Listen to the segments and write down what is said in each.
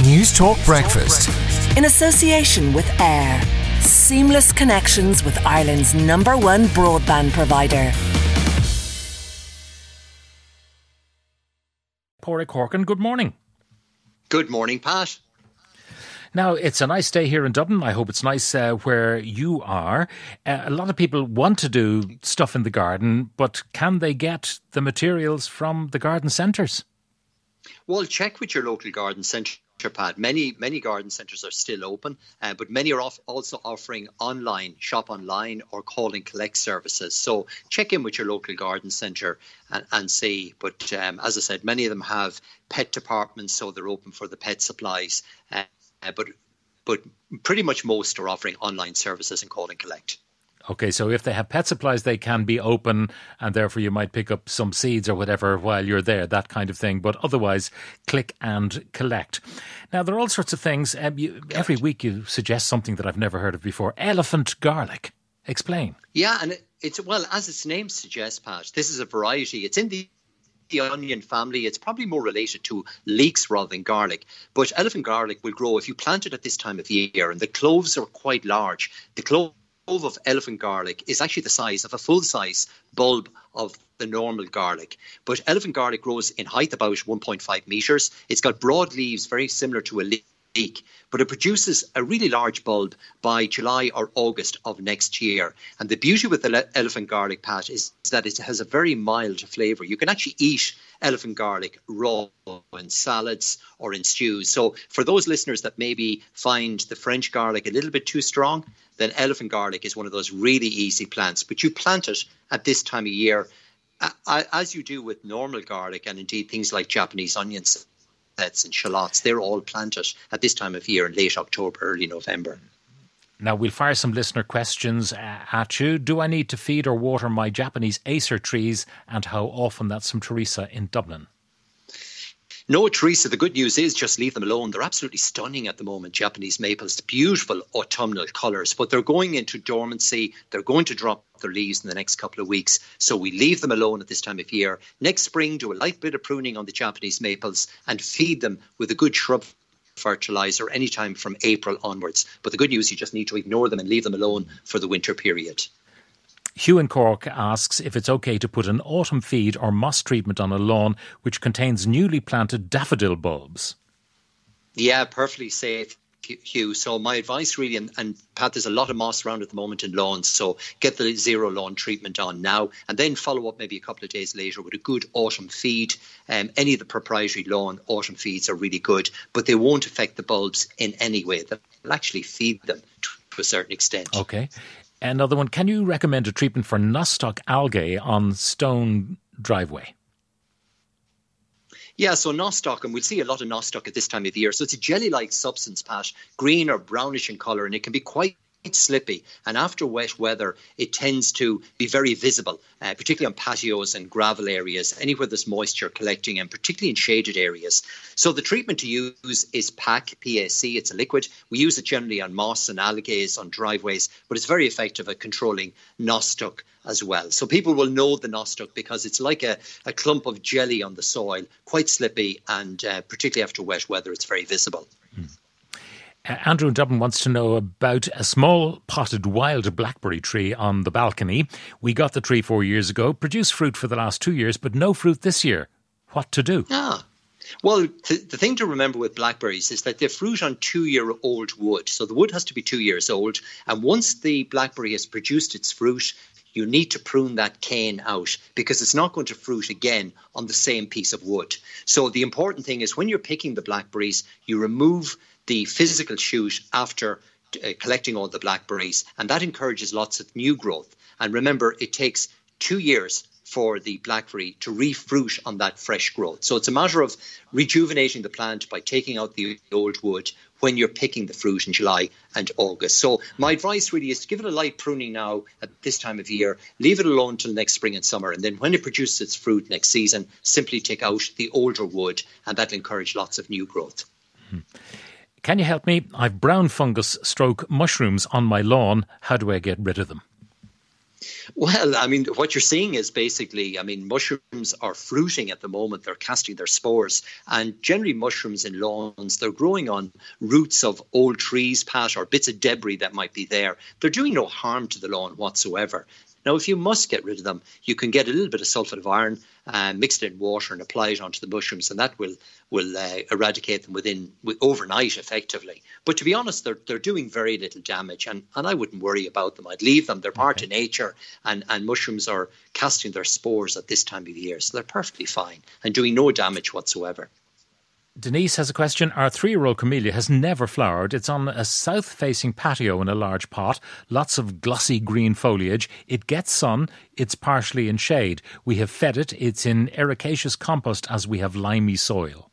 News Talk Breakfast. In association with AIR. Seamless connections with Ireland's #1 broadband provider. Pádraig Corkin, good morning. Good morning, Pat. Now, it's a nice day here in Dublin. I hope it's nice where you are. A lot of people want to do stuff in the garden, but can they get the materials from the garden centres? Well, check with your local garden centre, Pat. Many garden centres are still open, but many are also offering shop online or call and collect services. So check in with your local garden centre and see. But as I said, many of them have pet departments, so they're open for the pet supplies. But pretty much most are offering online services and call and collect. Okay, so if they have pet supplies, they can be open, and therefore you might pick up some seeds or whatever while you're there, that kind of thing. But otherwise, click and collect. Now, there are all sorts of things. Every week you suggest something that I've never heard of before. Elephant garlic. Explain. Yeah, and it's, well, as its name suggests, Pat, this is a variety. It's in the onion family. It's probably more related to leeks rather than garlic. But elephant garlic will grow if you plant it at this time of year, and the cloves are quite large. The clove of elephant garlic is actually the size of a full-size bulb of the normal garlic. But elephant garlic grows in height about 1.5 metres. It's got broad leaves very similar to a leek, but it produces a really large bulb by July or August of next year. And the beauty with the elephant garlic, Pat, is that it has a very mild flavour. You can actually eat elephant garlic raw in salads or in stews. So for those listeners that maybe find the French garlic a little bit too strong, then elephant garlic is one of those really easy plants. But you plant it at this time of year, as you do with normal garlic, and indeed things like Japanese onions and shallots. They're all planted at this time of year in late October, early November. Now, we'll fire some listener questions at you. Do I need to feed or water my Japanese Acer trees, and how often? That's from Teresa in Dublin. No, Teresa, the good news is just leave them alone. They're absolutely stunning at the moment, Japanese maples, beautiful autumnal colours, but they're going into dormancy. They're going to drop their leaves in the next couple of weeks. So we leave them alone at this time of year. Next spring, do a light bit of pruning on the Japanese maples and feed them with a good shrub fertiliser anytime from April onwards. But the good news, you just need to ignore them and leave them alone for the winter period. Hugh in Cork asks if it's okay to put an autumn feed or moss treatment on a lawn which contains newly planted daffodil bulbs. Yeah, perfectly safe, Hugh. So my advice really, and Pat, there's a lot of moss around at the moment in lawns, so get the zero lawn treatment on now and then follow up maybe a couple of days later with a good autumn feed. Any of the proprietary lawn autumn feeds are really good, but they won't affect the bulbs in any way. They'll actually feed them to a certain extent. Okay. Another one, can you recommend a treatment for nostoc algae on stone driveway? Yeah, so nostoc, and we'll see a lot of nostoc at this time of year. So it's a jelly-like substance, Pat, green or brownish in colour, and it can be quite slippy. And after wet weather, it tends to be very visible, particularly on patios and gravel areas, anywhere there's moisture collecting, and particularly in shaded areas. So the treatment to use is PAC, P-A-C. It's a liquid. We use it generally on moss and algae on driveways, but it's very effective at controlling nostoc as well. So people will know the nostoc because it's like a clump of jelly on the soil, quite slippy, and particularly after wet weather, it's very visible. Andrew in Dublin wants to know about a small potted wild blackberry tree on the balcony. We got the tree 4 years ago, produced fruit for the last 2 years, but no fruit this year. What to do? Well, the thing to remember with blackberries is that they fruit on 2-year-old wood. So the wood has to be 2 years old. And once the blackberry has produced its fruit, you need to prune that cane out because it's not going to fruit again on the same piece of wood. So the important thing is when you're picking the blackberries, you remove the physical shoot after collecting all the blackberries, and that encourages lots of new growth. And remember, it takes 2 years for the blackberry to refruit on that fresh growth. So it's a matter of rejuvenating the plant by taking out the old wood when you're picking the fruit in July and August. So my advice really is to give it a light pruning now at this time of year, leave it alone till next spring and summer, and then when it produces its fruit next season, simply take out the older wood, and that'll encourage lots of new growth. Can you help me? I've brown fungus / mushrooms on my lawn. How do I get rid of them? Well, I mean, what you're seeing is basically, I mean, mushrooms are fruiting at the moment. They're casting their spores. And generally, mushrooms in lawns, they're growing on roots of old trees, Pat, or bits of debris that might be there. They're doing no harm to the lawn whatsoever. Now, if you must get rid of them, you can get a little bit of sulphate of iron, mix it in water and apply it onto the mushrooms, and that will eradicate them overnight, effectively. But to be honest, they're doing very little damage, and I wouldn't worry about them. I'd leave them. They're part of nature, and mushrooms are casting their spores at this time of the year, so they're perfectly fine and doing no damage whatsoever. Denise has a question. Our 3-year-old camellia has never flowered. It's on a south-facing patio in a large pot. Lots of glossy green foliage. It gets sun. It's partially in shade. We have fed it. It's in ericaceous compost as we have limey soil.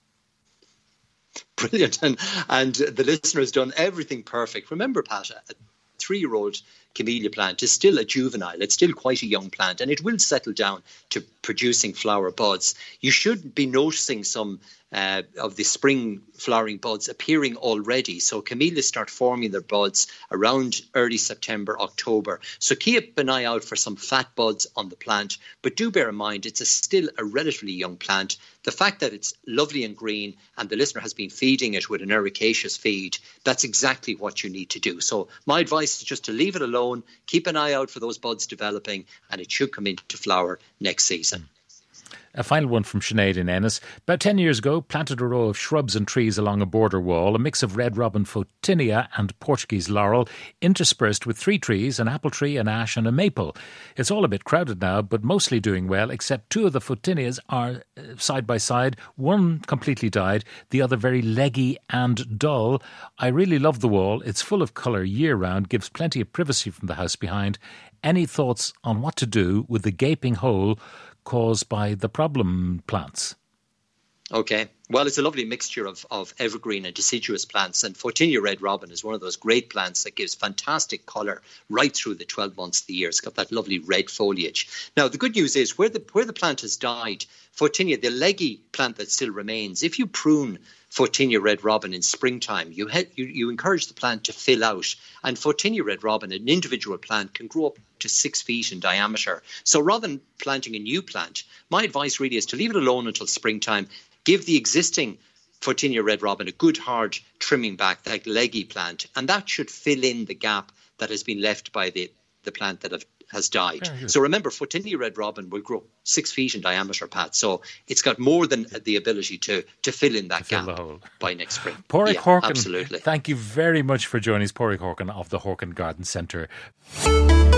Brilliant. And the listener has done everything perfect. Remember, Pat, a 3-year-old camellia plant is still a juvenile. It's still quite a young plant, and it will settle down to producing flower buds. You should be noticing some of the spring flowering buds appearing already. So camellias start forming their buds around early September, October. So keep an eye out for some fat buds on the plant. But do bear in mind, it's still a relatively young plant. The fact that it's lovely and green and the listener has been feeding it with an ericaceous feed, that's exactly what you need to do. So my advice is just to leave it alone, keep an eye out for those buds developing, and it should come into flower next season. A final one from Sinead in Ennis. About 10 years ago, planted a row of shrubs and trees along a border wall, a mix of red robin photinia and Portuguese laurel, interspersed with 3 trees, an apple tree, an ash and a maple. It's all a bit crowded now, but mostly doing well, except 2 of the photinias are side by side. One completely died, the other very leggy and dull. I really love the wall. It's full of colour year-round, gives plenty of privacy from the house behind. Any thoughts on what to do with the gaping hole caused by the problem plants? Okay. Well, it's a lovely mixture of evergreen and deciduous plants, and Photinia red robin is one of those great plants that gives fantastic colour right through the 12 months of the year. It's got that lovely red foliage. Now, the good news is where the plant has died, Photinia, the leggy plant that still remains, if you prune Photinia red robin in springtime, you encourage the plant to fill out. And Photinia red robin, an individual plant, can grow up to 6 feet in diameter. So rather than planting a new plant, my advice really is to leave it alone until springtime. Give the existing Photinia red robin a good hard trimming back, that leggy plant, and that should fill in the gap that has been left by the plant that has died. So remember, Photinia red robin will grow 6 feet in diameter, Pat. So it's got more than the ability to fill in that gap by next spring. Pádraig Horkan, absolutely. Thank you very much for joining us, Pádraig Horkan of the Horkan Garden Centre.